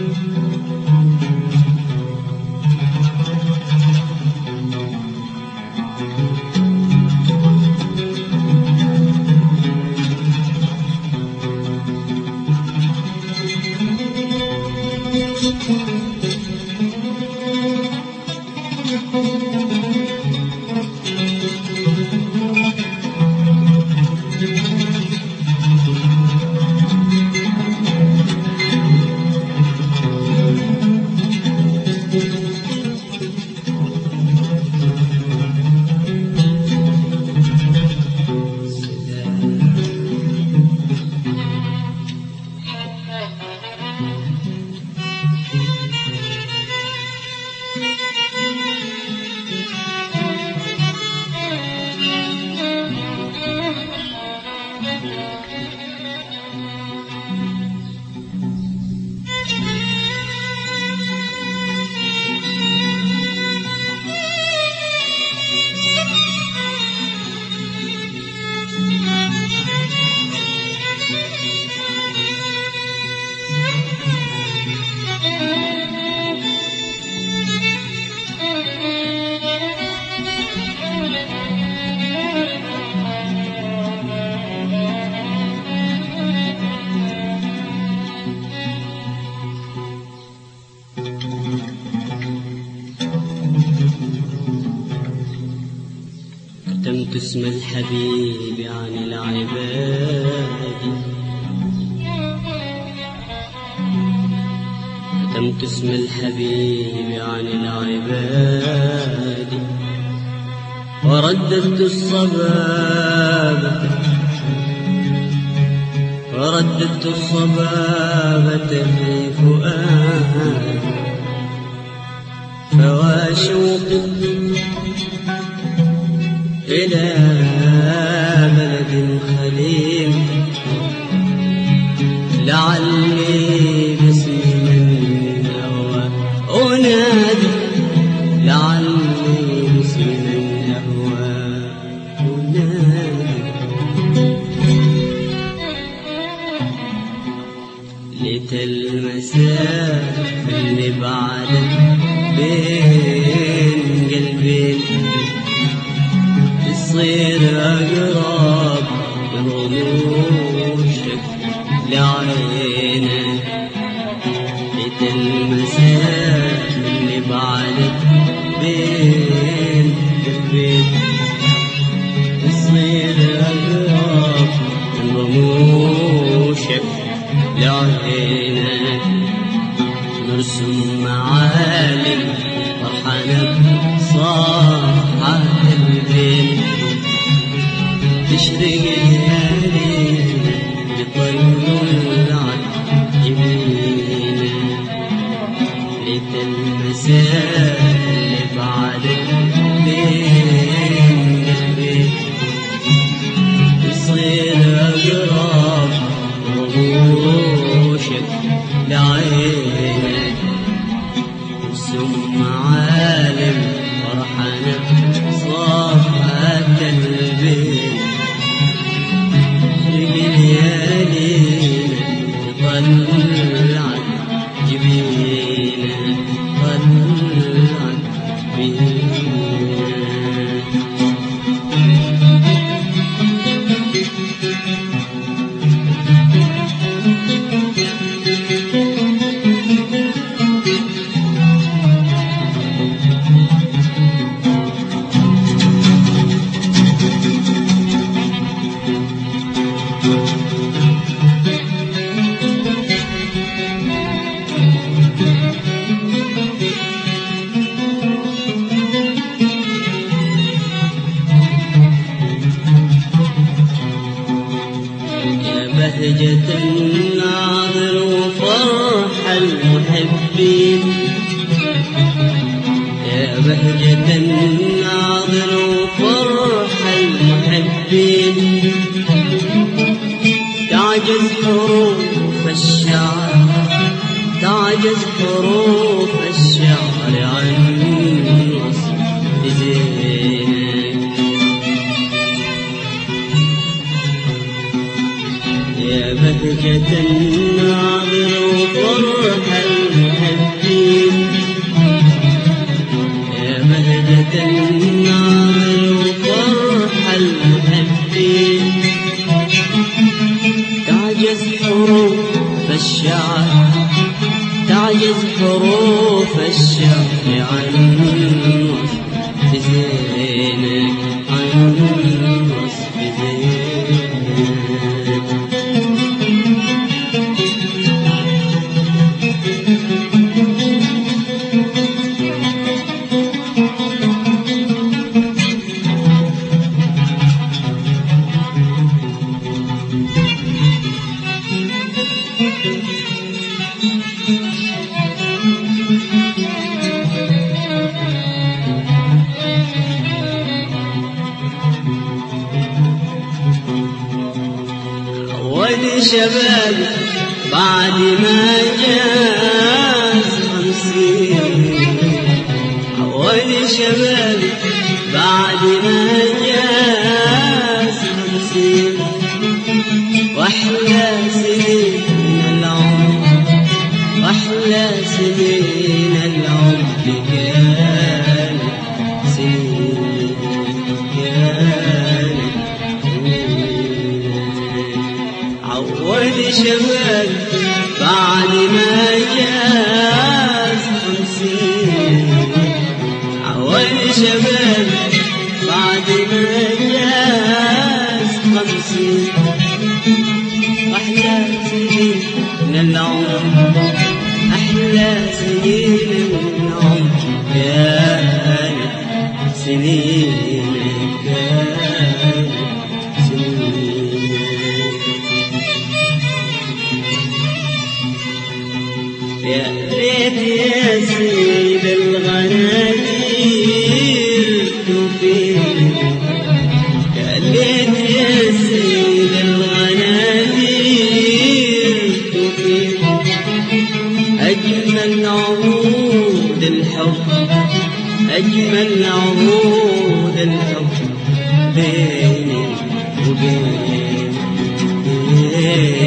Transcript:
كتمت اسم الحبيب عن العباد، كتمت اسم الحبيب عن العباد، ورددت الصبابة ورددت الصبابة في فؤاد، فوا شوقي إلى بلد خليل، لعلي باسم من هوى أنادي، لعلي باسم من هوى أنادي، لتلمسا اللي بعدك بين قلبين، تصير أقرب برموشك لعينك، لتلمسا اللي بعدك بين قلبين، تصير أقرب برموشك لعينك، نرسم معالم فرحانة بصاحة البين، تشرق الليالي بطلعك يمينك، لتلمسا اللي بعدك بين قلبك، تصير أقرب رموشك لعينك، رسم معالم فرحانة صافحة البين، ليالينا تطلعك جبينك، طلعك بينك. بهجة الناظر وفرح المحبين، يا بهجة الناظر وفرح المحبين، تعجز حروف الشعر، تعجز حروف الشعر عن وصف زينك، يا بهجة الناظر وفرح المحبين، تعجز حروف الشعر عن وصف زينك، عن وصف زينك. شباب بعد ما جاز 50، أول شباب بعد ما جاز 50، وأحلى سنين العمر، وأحلى سنين العمر كانت سنين، كانت أول شباب بعد ما جاز 50، أول شباب بعد ما جاز 50، أحلى سنين العمر، أحلى سنين العمر كانت سنين، كانت سنين. يا ريت يا سيد الغنادير توفيق، يا ريت يا سيد الغنادير توفيق، أجمل عروض الحب، أجمل عروض الحب بيني وبينك.